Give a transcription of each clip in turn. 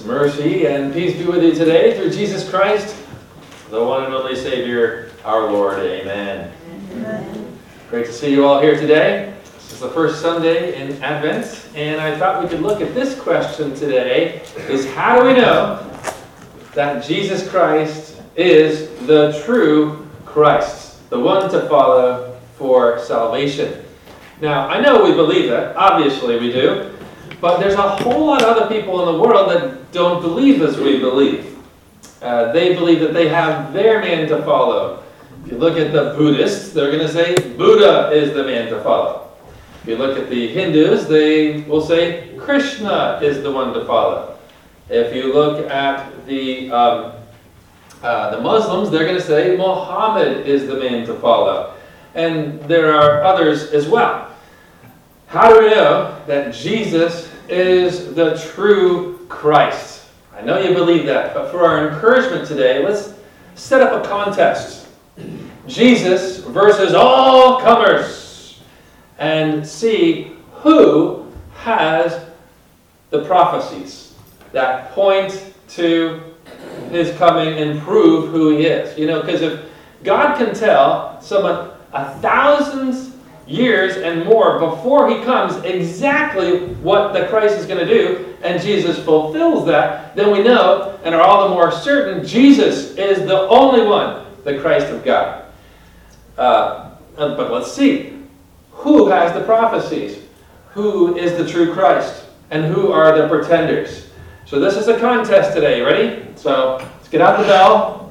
Mercy and peace be with you today through Jesus Christ, the one and only Savior, our Lord. Amen. Amen. Great to see you all here today. This is the first Sunday in Advent, and I thought we could look at this question today, is how do we know that Jesus Christ is the true Christ, the one to follow for salvation? Now, I know we believe that, obviously we do, but there's a whole lot of other people in the world that don't believe as we believe. They believe that they have their man to follow. If you look at the Buddhists, they're going to say Buddha is the man to follow. If you look at the Hindus, they will say Krishna is the one to follow. If you look at the Muslims, they're going to say Muhammad is the man to follow. And there are others as well. How do we know that Jesus is the true Christ? I know you believe that, but for our encouragement today, let's set up a contest. Jesus versus all comers, and see who has the prophecies that point to his coming and prove who he is. You know, because if God can tell someone 1,000 years and more before he comes exactly what the Christ is going to do, and Jesus fulfills that, then we know and are all the more certain Jesus is the only one, the Christ of God. But let's see. Who has the prophecies? Who is the true Christ? And who are the pretenders? So this is a contest today. Ready? So let's get out the bell.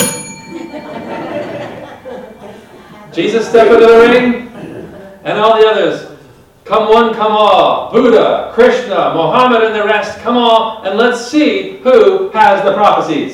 Jesus, step into the ring. And all the others, come one, come all. Buddha, Krishna, Muhammad, and the rest, come all, and let's see who has the prophecies.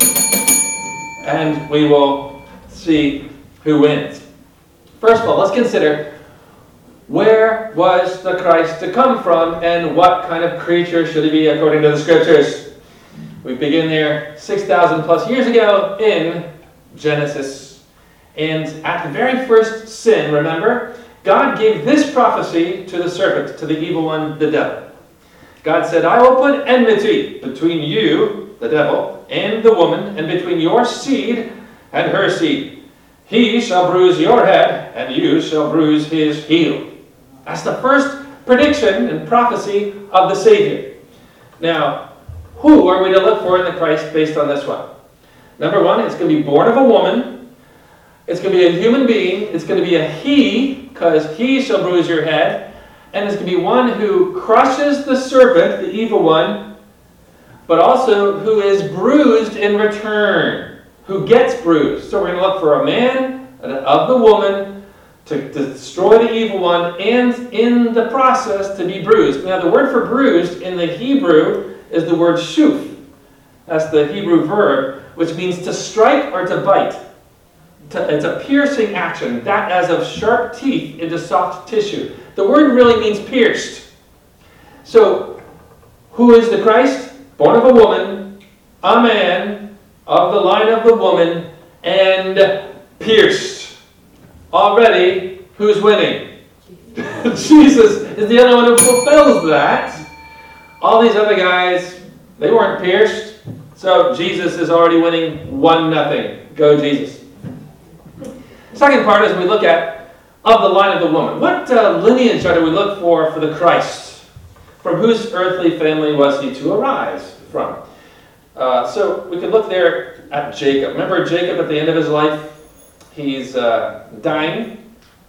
And we will see who wins. First of all, let's consider, where was the Christ to come from, and what kind of creature should he be according to the Scriptures? We begin there 6,000 plus years ago in Genesis. And at the very first sin, remember, God gave this prophecy to the serpent, to the evil one, the devil. God said, I will put enmity between you, the devil, and the woman, and between your seed and her seed. He shall bruise your head, and you shall bruise his heel. That's the first prediction and prophecy of the Savior. Now, who are we to look for in the Christ based on this one? Number one, it's going to be born of a woman. It's going to be a human being. It's going to be a he, because he shall bruise your head. And it's going to be one who crushes the serpent, the evil one, but also who is bruised in return, who gets bruised. So we're going to look for a man of the woman to destroy the evil one, and in the process to be bruised. Now the word for bruised in the Hebrew is the word shuf. That's the Hebrew verb, which means to strike or to bite. It's a piercing action, that as of sharp teeth into soft tissue. The word really means pierced. So, who is the Christ? Born of a woman, a man, of the line of the woman, and pierced. Already, who's winning? Jesus is the only one who fulfills that. All these other guys, they weren't pierced. So, Jesus is already winning 1-0. Go, Jesus. Second part is we look at of the line of the woman. What lineage are we look for the Christ? From whose earthly family was he to arise from? So we could look there at Jacob. Remember Jacob at the end of his life? He's dying,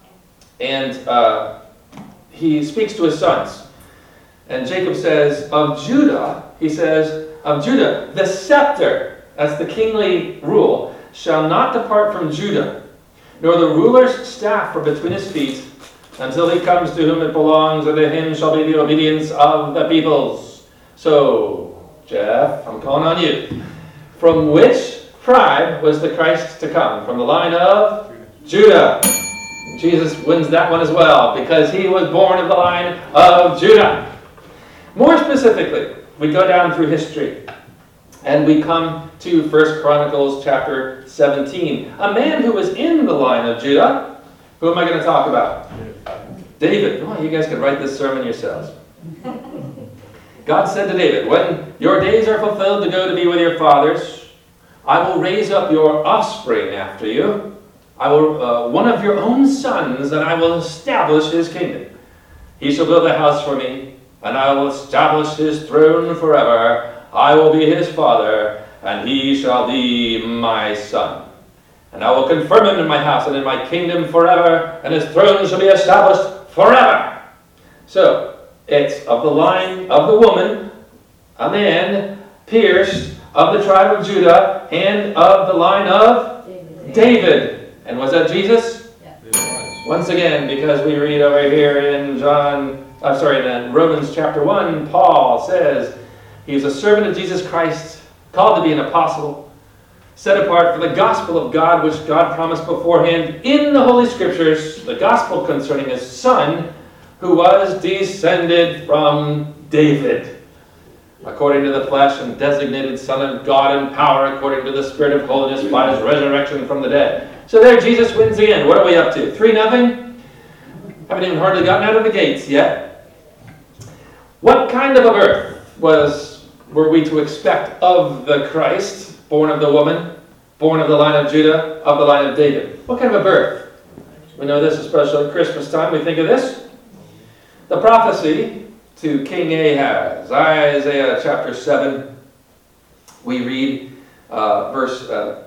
and he speaks to his sons. And Jacob says, of Judah, he says, of Judah, the scepter, that's the kingly rule, shall not depart from Judah, nor the ruler's staff from between his feet, until he comes to whom it belongs, and to him shall be the obedience of the peoples. So, Jeff, I'm calling on you. From which tribe was the Christ to come? From the line of Judah. Jesus wins that one as well, because he was born of the line of Judah. More specifically, we go down through history, and we come to 1 Chronicles chapter 17. A man who was in the line of Judah. Who am I going to talk about? David. Oh, you guys could write this sermon yourselves. God said to David, when your days are fulfilled to go to be with your fathers, I will raise up your offspring after you, one of your own sons, and I will establish his kingdom. He shall build a house for me, and I will establish his throne forever. I will be his father, and he shall be my son. And I will confirm him in my house and in my kingdom forever, and his throne shall be established forever. So, it's of the line of the woman, a man pierced of the tribe of Judah, and of the line of David. And was that Jesus? Yeah. Once again, because we read over here in Romans chapter 1, Paul says he was a servant of Jesus Christ, called to be an apostle, set apart for the gospel of God, which God promised beforehand in the Holy Scriptures, the gospel concerning his Son, who was descended from David, according to the flesh, and designated Son of God in power, according to the Spirit of holiness, by his resurrection from the dead. So there Jesus wins again. What are we up to? 3-0? Haven't even hardly gotten out of the gates yet. What kind of a birth were we to expect of the Christ, born of the woman, born of the line of Judah, of the line of David? What kind of a birth? We know this, especially at Christmas time. We think of this. The prophecy to King Ahaz, Isaiah chapter 7, we read verse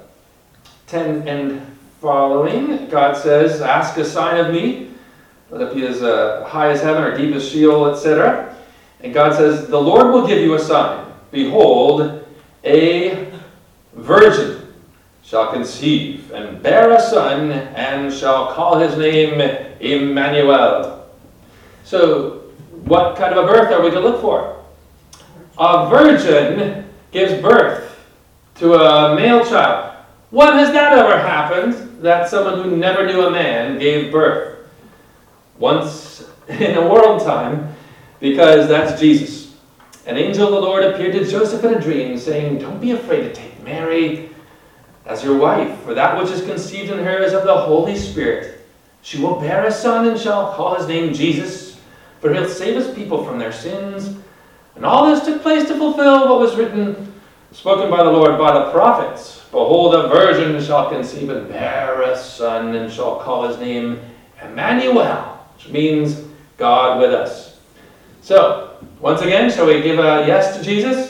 10 and following. God says, ask a sign of me, whether it be as high as heaven or deep as Sheol, etc. And God says, the Lord will give you a sign. Behold, a virgin shall conceive and bear a son, and shall call his name Emmanuel. So, what kind of a birth are we to look for? A virgin gives birth to a male child. When has that ever happened, that someone who never knew a man gave birth? Once in a world time, because that's Jesus. An angel of the Lord appeared to Joseph in a dream, saying, don't be afraid to take Mary as your wife, for that which is conceived in her is of the Holy Spirit. She will bear a son and shall call his name Jesus, for he'll save his people from their sins. And all this took place to fulfill what was written, spoken by the Lord by the prophets. Behold, a virgin shall conceive and bear a son, and shall call his name Emmanuel, which means God with us. So, once again, shall we give a yes to Jesus?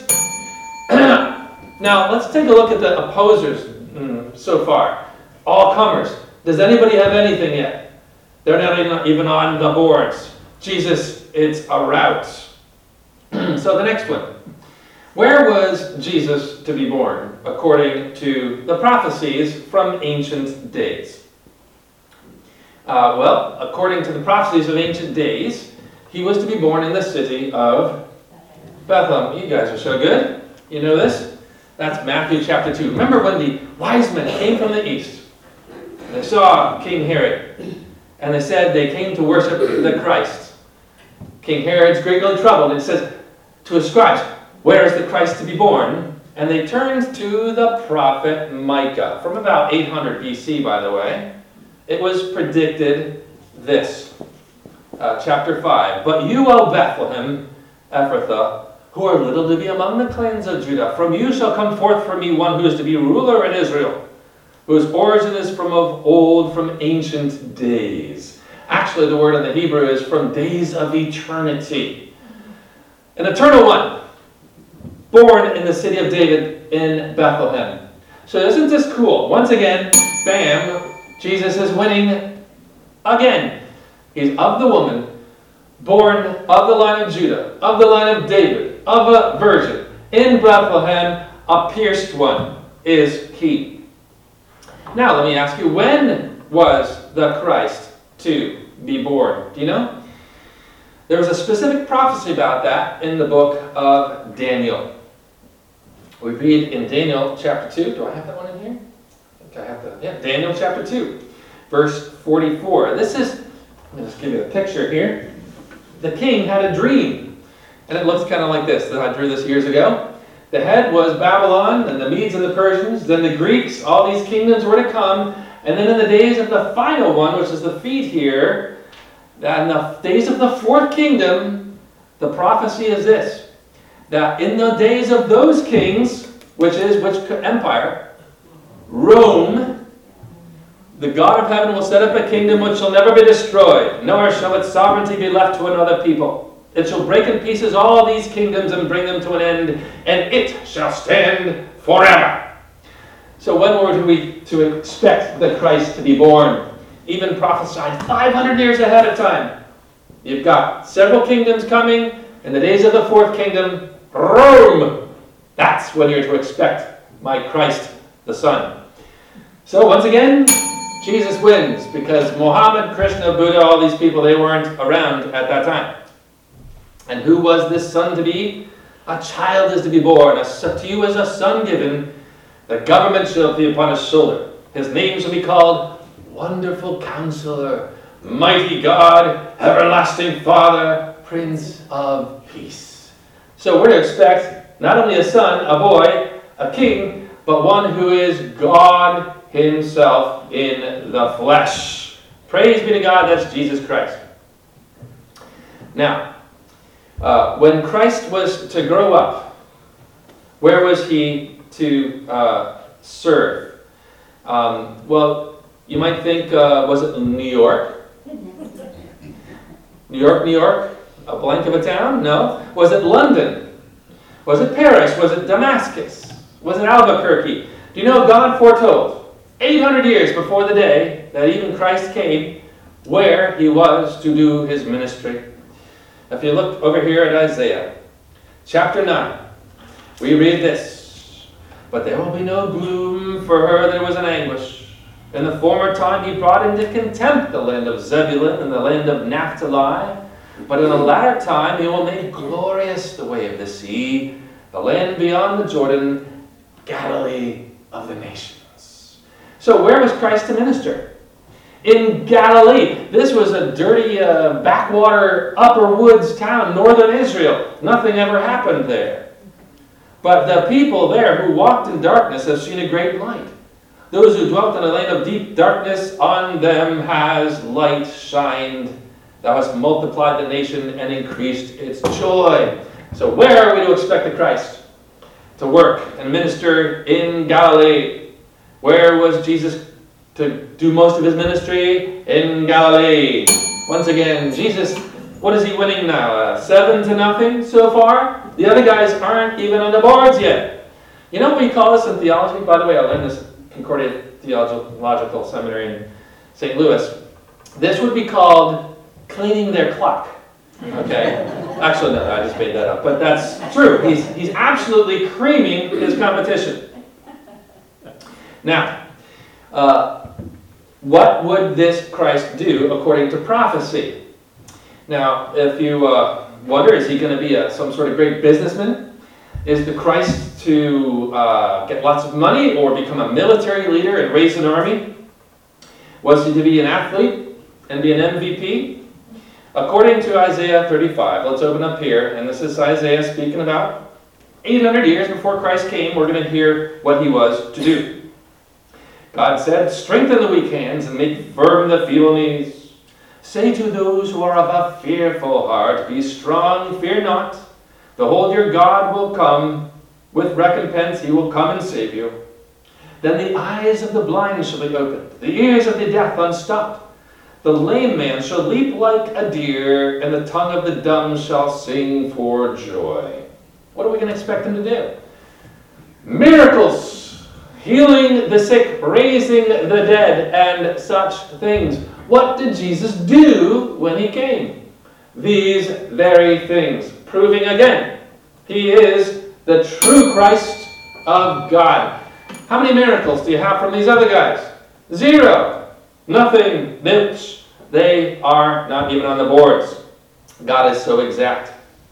Now, let's take a look at the opposers so far. All comers. Does anybody have anything yet? They're not even on the boards. Jesus, it's a rout. So the next one. Where was Jesus to be born, according to the prophecies from ancient days? Well, according to the prophecies of ancient days, he was to be born in the city of Bethlehem. You guys are so good. You know this? That's Matthew chapter 2. Remember when the wise men came from the east? They saw King Herod, and they said they came to worship the Christ. King Herod's greatly troubled, and says to his scribes, where is the Christ to be born? And they turned to the prophet Micah. From about 800 BC, by the way. It was predicted this. Chapter 5. But you, O Bethlehem, Ephrathah, who are little to be among the clans of Judah, from you shall come forth for me one who is to be ruler in Israel, whose origin is from of old, from ancient days. Actually, the word in the Hebrew is from days of eternity. An eternal one, born in the city of David in Bethlehem. So isn't this cool? Once again, bam, Jesus is winning again. He's of the woman, born of the line of Judah, of the line of David, of a virgin. In Bethlehem, a pierced one is he. Now, let me ask you, when was the Christ to be born? Do you know? There was a specific prophecy about that in the book of Daniel. We read in Daniel chapter 2. Do I have that one in here? I think I have that. Yeah, Daniel chapter 2, verse 44. This is, let me just give you a picture here. The king had a dream, and it looks kind of like this. I drew this years ago. The head was Babylon, and the Medes and the Persians, then the Greeks. All these kingdoms were to come. And then in the days of the final one, which is the feet here, in the days of the fourth kingdom, the prophecy is this. that in the days of those kings, which empire? Rome, the God of heaven will set up a kingdom which shall never be destroyed, nor shall its sovereignty be left to another people. It shall break in pieces all these kingdoms and bring them to an end, and it shall stand forever. So when were we to expect the Christ to be born? Even prophesied 500 years ahead of time. You've got several kingdoms coming. In the days of the fourth kingdom, Rome. That's when you're to expect my Christ the Son. So once again, Jesus wins, because Muhammad, Krishna, Buddha, all these people, they weren't around at that time. And who was this son to be? A child is to be born. To you is a son given. The government shall be upon his shoulder. His name shall be called Wonderful Counselor, Mighty God, Everlasting Father, Prince of Peace. So we're to expect not only a son, a boy, a king, but one who is God himself in the flesh. Praise be to God, that's Jesus Christ. Now, when Christ was to grow up, where was he to serve? Well, you might think, was it New York? New York? A blank of a town? No. Was it London? Was it Paris? Was it Damascus? Was it Albuquerque? Do you know God foretold 800 years before the day that even Christ came where he was to do his ministry? If you look over here at Isaiah, chapter 9, we read this. But there will be no gloom for her, there was an anguish. In the former time he brought into contempt the land of Zebulun and the land of Naphtali. But in the latter time he will make glorious the way of the sea, the land beyond the Jordan, Galilee of the nations. So where was Christ to minister? In Galilee. This was a dirty backwater upper woods town, northern Israel. Nothing ever happened there. But the people there who walked in darkness have seen a great light. Those who dwelt in a land of deep darkness, on them has light shined. Thou hast multiplied the nation and increased its joy. So where are we to expect the Christ to work and minister? In Galilee. Where was Jesus to do most of his ministry? In Galilee. Once again, Jesus, what is he winning now? 7-0 so far? The other guys aren't even on the boards yet. You know what we call this in theology? By the way, I learned this at Concordia Theological Seminary in St. Louis. This would be called cleaning their clock. Okay? Actually, no, I just made that up. But that's true. He's absolutely creaming his competition. Now, what would this Christ do according to prophecy? Now, if you wonder, is he going to be some sort of great businessman? Is the Christ to get lots of money or become a military leader and raise an army? Was he to be an athlete and be an MVP? According to Isaiah 35, let's open up here, and this is Isaiah speaking about 800 years before Christ came. We're going to hear what he was to do. God said, strengthen the weak hands and make firm the feeble knees. Say to those who are of a fearful heart, be strong, fear not. Behold, your God will come. With recompense he will come and save you. Then the eyes of the blind shall be opened, the ears of the deaf unstopped. The lame man shall leap like a deer, and the tongue of the dumb shall sing for joy. What are we going to expect him to do? Miracles, healing the sick, raising the dead, and such things. What did Jesus do when he came? These very things, proving again, he is the true Christ of God. How many miracles do you have from these other guys? 0. Nothing. Nilch. They are not even on the boards. God is so exact.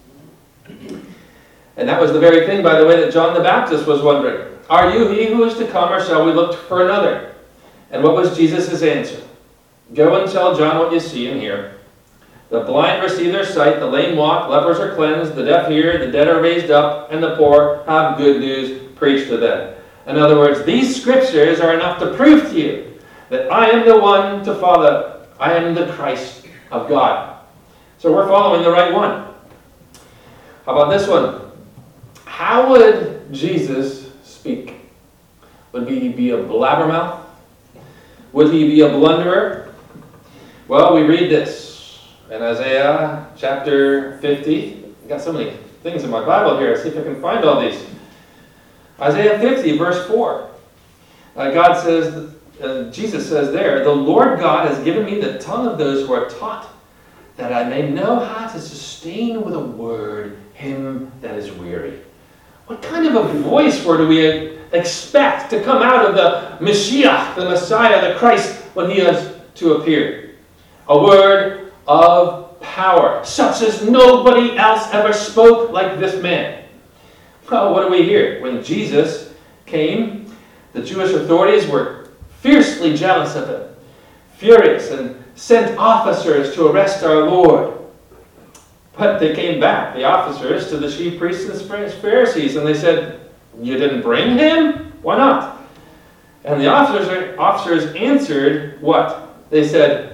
And that was the very thing, by the way, that John the Baptist was wondering. Are you he who is to come, or shall we look for another? And what was Jesus' answer? Go and tell John what you see and hear. The blind receive their sight, the lame walk, lepers are cleansed, the deaf hear, the dead are raised up, and the poor have good news preached to them. In other words, these scriptures are enough to prove to you that I am the one to follow. I am the Christ of God. So we're following the right one. How about this one? How would Jesus speak? Would he be a blabbermouth? Would he be a blunderer? Well, we read this in Isaiah chapter 50. I've got so many things in my Bible here. See if I can find all these. Isaiah 50, verse 4. God says, Jesus says there, "The Lord God has given me the tongue of those who are taught, that I may know how to sustain with a word him that is weary." What kind of a voice do we expect to come out of the Mashiach, the Messiah, the Christ, when he is to appear? A word of power, such as nobody else ever spoke like this man. Well, what do we hear? When Jesus came, the Jewish authorities were fiercely jealous of him, furious, and sent officers to arrest our Lord. But they came back, the officers, to the chief priests and Pharisees, and they said, "You didn't bring him? Why not?" And the officers answered what? They said,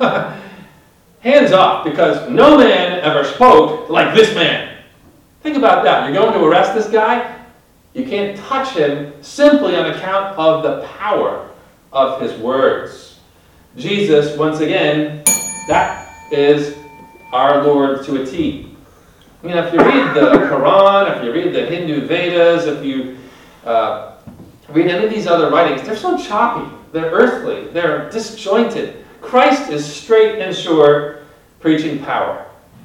"Hands off, because no man ever spoke like this man." Think about that. You're going to arrest this guy? You can't touch him simply on account of the power of his words. Jesus, once again, that is our Lord to a T. I mean, if you read the Quran, if you read the Hindu Vedas, if you read any of these other writings, they're so choppy, they're earthly, they're disjointed. Christ is straight and sure, preaching power.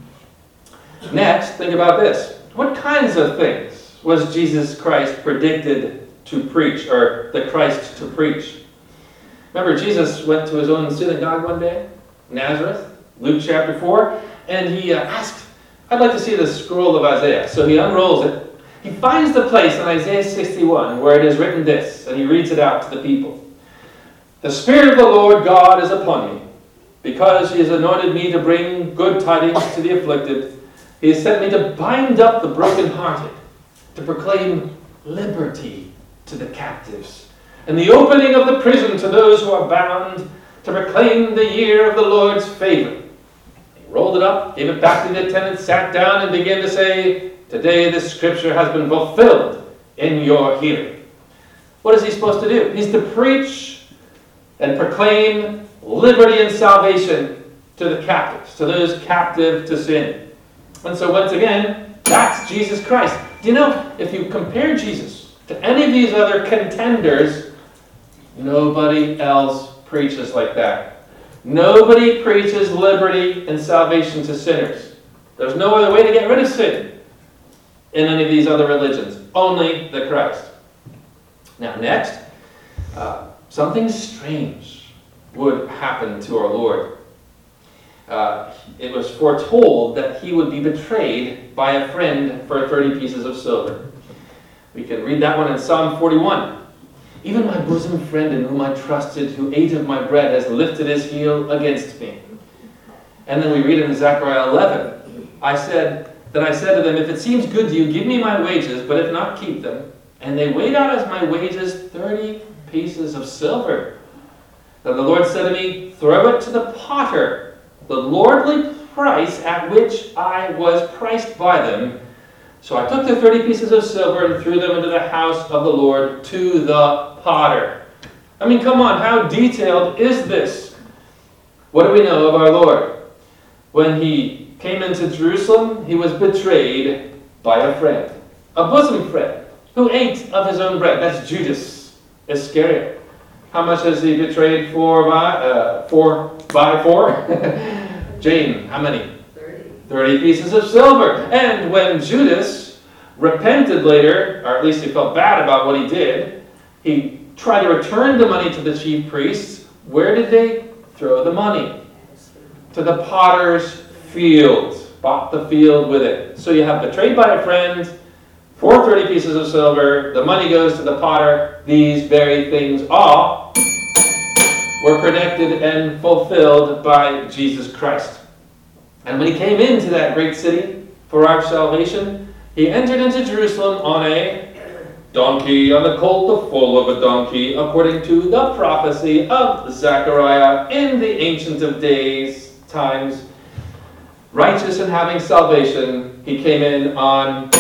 Next, think about this. What kinds of things was Jesus Christ predicted to preach, or the Christ to preach? Remember, Jesus went to his own synagogue one day, Nazareth, Luke chapter 4, and he asked, "I'd like to see the scroll of Isaiah." So he unrolls it. He finds the place in Isaiah 61 where it is written this, and he reads it out to the people. "The Spirit of the Lord God is upon me, because he has anointed me to bring good tidings to the afflicted. He has sent me to bind up the brokenhearted, to proclaim liberty to the captives, and the opening of the prison to those who are bound, to proclaim the year of the Lord's favor." He rolled it up, gave it back to the attendant, sat down, and began to say, "Today this scripture has been fulfilled in your hearing." What is he supposed to do? He's to preach and proclaim liberty and salvation to the captives, to those captive to sin. And so once again, that's Jesus Christ. Do you know, if you compare Jesus to any of these other contenders, nobody else preaches like that. Nobody preaches liberty and salvation to sinners. There's no other way to get rid of sin in any of these other religions. Only the Christ. Now next, something strange would happen to our Lord. It was foretold that he would be betrayed by a friend for 30 pieces of silver. We can read that one in Psalm 41. "Even my bosom friend in whom I trusted, who ate of my bread, has lifted his heel against me." And then we read in Zechariah 11, I said to them, "If it seems good to you, give me my wages, but if not, keep them." And they weighed out as my wages 30 pieces of silver. Then the Lord said to me, "Throw it to the potter, the lordly price at which I was priced by them." So I took the 30 pieces of silver and threw them into the house of the Lord to the potter. I mean, come on, how detailed is this? What do we know of our Lord? When he came into Jerusalem, he was betrayed by a friend, a bosom friend, who ate of his own bread. That's Judas Iscariot. How much has he betrayed for by 4? Jane, how many? 30 pieces of silver. And when Judas repented later, or at least he felt bad about what he did, he tried to return the money to the chief priests. Where did they throw the money? To the potter's field. Bought the field with it. So you have betrayed by a friend for 30 pieces of silver. The money goes to the potter. These very things all were predicted and fulfilled by Jesus Christ. And when he came into that great city for our salvation, he entered into Jerusalem on a donkey, on the colt, the foal of a donkey, according to the prophecy of Zechariah in the Ancient of Days times. Righteous and having salvation, he came in on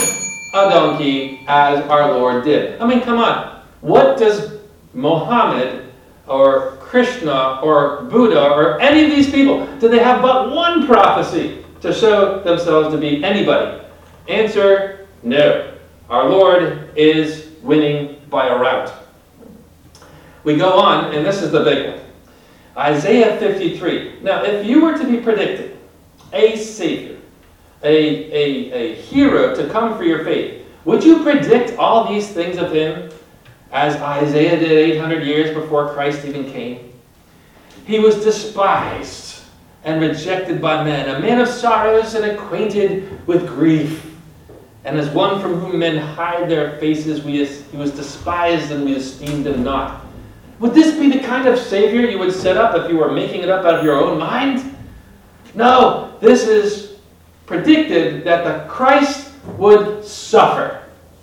a donkey as our Lord did. I mean, come on. What does Mohammed or Krishna or Buddha or any of these people, do they have but one prophecy to show themselves to be anybody? Answer, no. Our Lord is winning by a rout. We go on, and this is the big one. Isaiah 53. Now, if you were to be predicting a Savior, a hero to come for your faith, would you predict all these things of him as Isaiah did 800 years before Christ even came? He was despised and rejected by men, a man of sorrows and acquainted with grief. And as one from whom men hide their faces, he was despised and we esteemed him not. Would this be the kind of Savior you would set up if you were making it up out of your own mind? No, this is predicted that the Christ would suffer.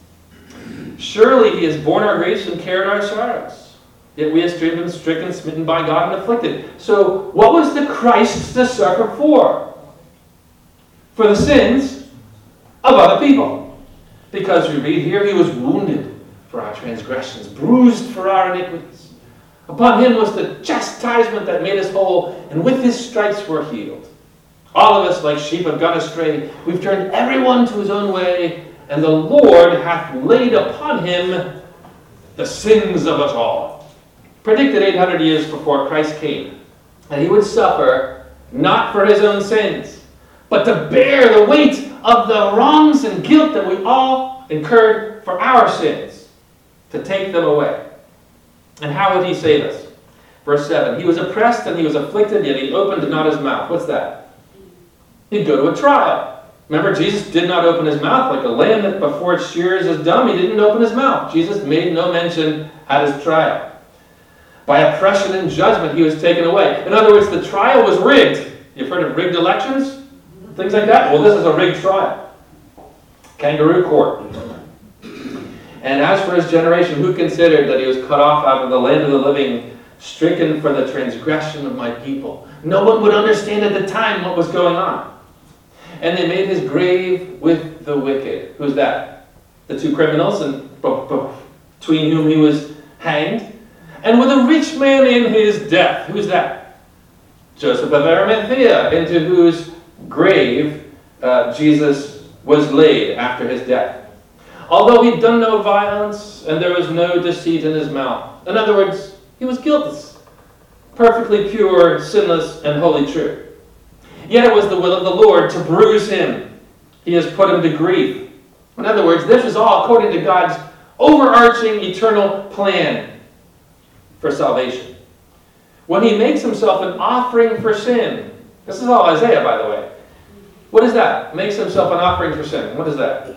Surely he has borne our griefs and carried our sorrows. Yet we have been stricken, smitten by God, and afflicted. So what was the Christ to suffer for? For the sins of other people. Because we read here, he was wounded for our transgressions, bruised for our iniquities. Upon him was the chastisement that made us whole, and with his stripes we're healed. All of us, like sheep, have gone astray. We've turned everyone to his own way, and the Lord hath laid upon him the sins of us all. Predicted 800 years before Christ came, that he would suffer not for his own sins, but to bear the weight of the wrongs and guilt that we all incurred for our sins, to take them away. And how would he save us? Verse 7, he was oppressed and he was afflicted, yet he opened not his mouth. What's that? He'd go to a trial. Remember, Jesus did not open his mouth like a lamb that before its shearers is dumb. He didn't open his mouth. Jesus made no mention at his trial. By oppression and judgment he was taken away. In other words, the trial was rigged. You've heard of rigged elections? Things like that? Well, this is a rigged trial. Kangaroo court. And as for his generation, who considered that he was cut off out of the land of the living, stricken for the transgression of my people? No one would understand at the time what was going on. And they made his grave with the wicked. Who's that? The two criminals and between whom he was hanged. And with a rich man in his death. Who's that? Joseph of Arimathea, into whose grave Jesus was laid after his death. Although he'd done no violence, and there was no deceit in his mouth. In other words, he was guiltless, perfectly pure, sinless, and wholly true. Yet it was the will of the Lord to bruise him. He has put him to grief. In other words, this is all according to God's overarching eternal plan for salvation. When he makes himself an offering for sin, this is all Isaiah, by the way. What is that? Makes himself an offering for sin. What is that?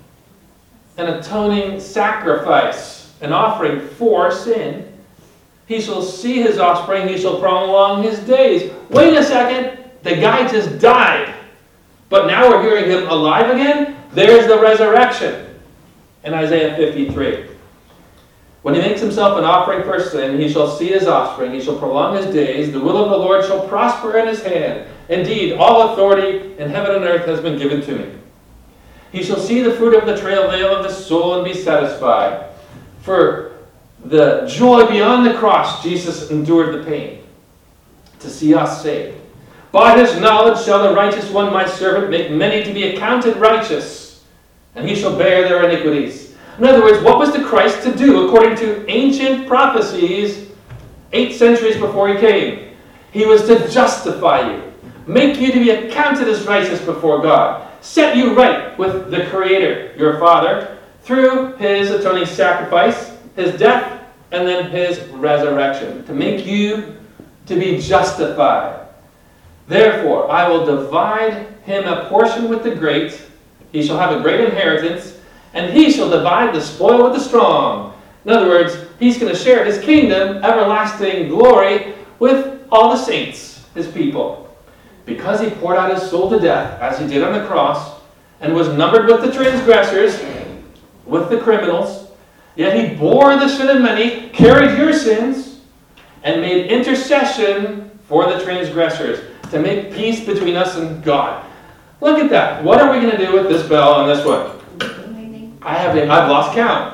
An atoning sacrifice, an offering for sin. He shall see his offspring, he shall prolong his days. Wait a second, the guy just died. But now we're hearing him alive again? There's the resurrection in Isaiah 53. When he makes himself an offering for sin, he shall see his offspring, he shall prolong his days, the will of the Lord shall prosper in his hand. Indeed, all authority in heaven and earth has been given to me. He shall see the fruit of the travail of the soul and be satisfied. For the joy beyond the cross, Jesus endured the pain to see us saved. By his knowledge shall the righteous one, my servant, make many to be accounted righteous, and he shall bear their iniquities. In other words, what was the Christ to do according to ancient prophecies 8 centuries before he came? He was to justify you, make you to be accounted as righteous before God, set you right with the Creator, your Father, through his atoning sacrifice, his death, and then his resurrection, to make you to be justified. Therefore, I will divide him a portion with the great. He shall have a great inheritance, and he shall divide the spoil with the strong. In other words, he's going to share his kingdom, everlasting glory, with all the saints, his people. Because he poured out his soul to death, as he did on the cross, and was numbered with the transgressors, with the criminals, yet he bore the sin of many, carried your sins, and made intercession for the transgressors, to make peace between us and God. Look at that. What are we going to do with this bell and this one? I've lost count.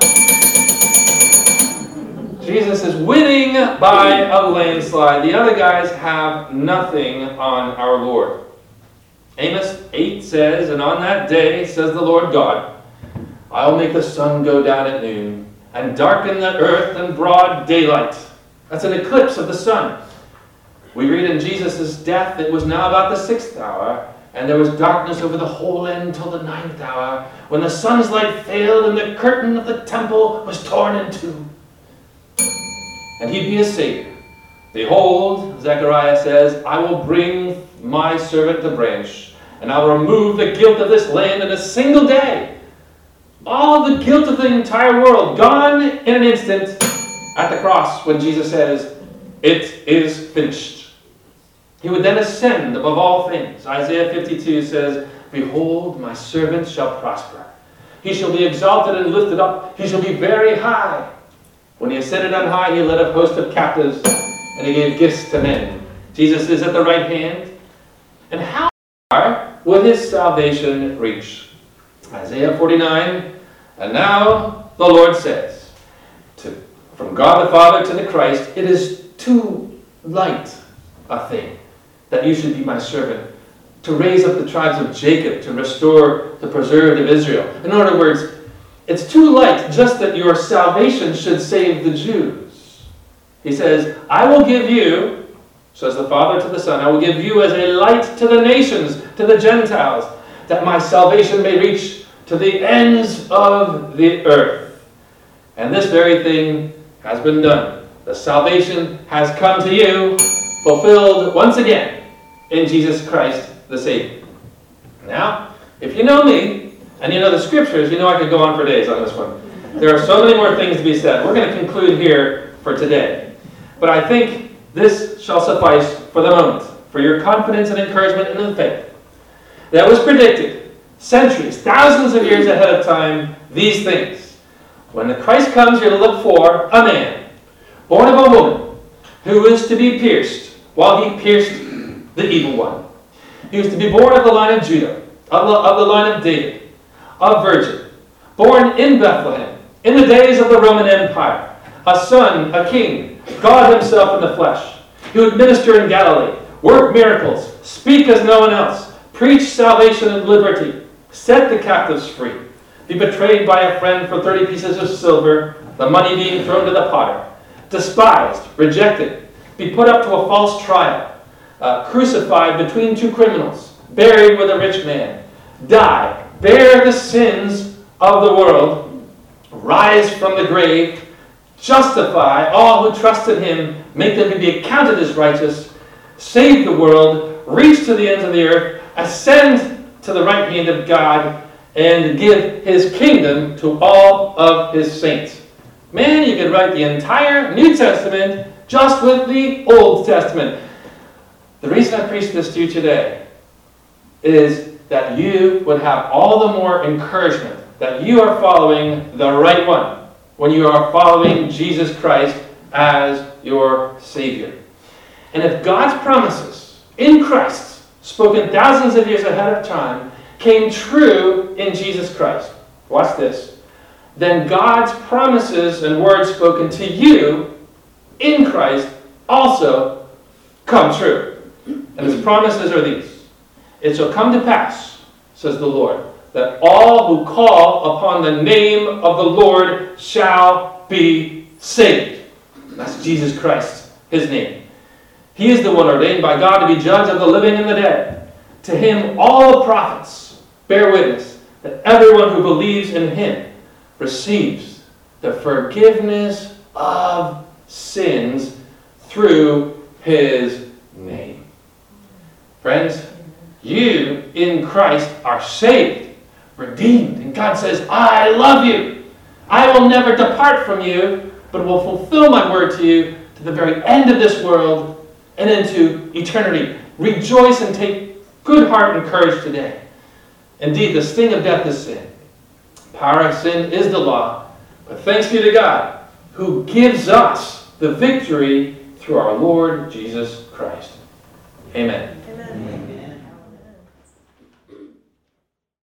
Jesus is winning by a landslide. The other guys have nothing on our Lord. Amos 8 says, "And on that day, says the Lord God, I will make the sun go down at noon, and darken the earth in broad daylight." That's an eclipse of the sun. We read in Jesus' death, it was now about the 6th hour, and there was darkness over the whole land till the 9th hour, when the sun's light failed, and the curtain of the temple was torn in two. And he'd be a Savior. "Behold," Zechariah says, "I will bring my servant the branch, and I will remove the guilt of this land in a single day." All the guilt of the entire world gone in an instant at the cross when Jesus says, "It is finished." He would then ascend above all things. Isaiah 52 says, "Behold, my servant shall prosper. He shall be exalted and lifted up. He shall be very high. When he ascended on high, he led a host of captives, and he gave gifts to men." Jesus is at the right hand. And how far will his salvation reach? Isaiah 49, "And now the Lord says, from God the Father to the Christ, it is too light a thing that you should be my servant, to raise up the tribes of Jacob, to restore the preserved of Israel." In other words, it's too light just that your salvation should save the Jews. He says, "I will give you," says the Father to the Son, "I will give you as a light to the nations, to the Gentiles, that my salvation may reach to the ends of the earth." And this very thing has been done. The salvation has come to you, fulfilled once again in Jesus Christ the Savior. Now, if you know me, and you know the Scriptures, you know I could go on for days on this one. There are so many more things to be said. We're going to conclude here for today. But I think this shall suffice for the moment, for your confidence and encouragement in the faith. That was predicted centuries, thousands of years ahead of time, these things. When the Christ comes, you're to look for a man, born of a woman, who is to be pierced, while he pierced the evil one. He was to be born of the line of Judah, of the line of David, a virgin, born in Bethlehem, in the days of the Roman Empire, a son, a king, God himself in the flesh. He would minister in Galilee, work miracles, speak as no one else, preach salvation and liberty, set the captives free, be betrayed by a friend for 30 pieces of silver, the money being thrown to the potter, despised, rejected, be put up to a false trial, crucified between two criminals, buried with a rich man, die, bear the sins of the world, rise from the grave, justify all who trust in him, make them to be accounted as righteous, save the world, reach to the ends of the earth, ascend to the right hand of God, and give his kingdom to all of his saints. Man, you could write the entire New Testament just with the Old Testament. The reason I preach this to you today is that you would have all the more encouragement that you are following the right one when you are following Jesus Christ as your Savior. And if God's promises in Christ, spoken thousands of years ahead of time, came true in Jesus Christ, watch this, then God's promises and words spoken to you in Christ also come true. And his promises are these: "It shall come to pass, says the Lord, that all who call upon the name of the Lord shall be saved." That's Jesus Christ, his name. He is the one ordained by God to be judge of the living and the dead. To him all the prophets bear witness that everyone who believes in him receives the forgiveness of sins through his name. Friends, you in Christ are saved, redeemed, and God says, "I love you. I will never depart from you, but will fulfill my word to you to the very end of this world and into eternity." Rejoice and take good heart and courage today. Indeed, the sting of death is sin. Power of sin is the law. But thanks be to God, who gives us the victory through our Lord Jesus Christ. Amen. Amen.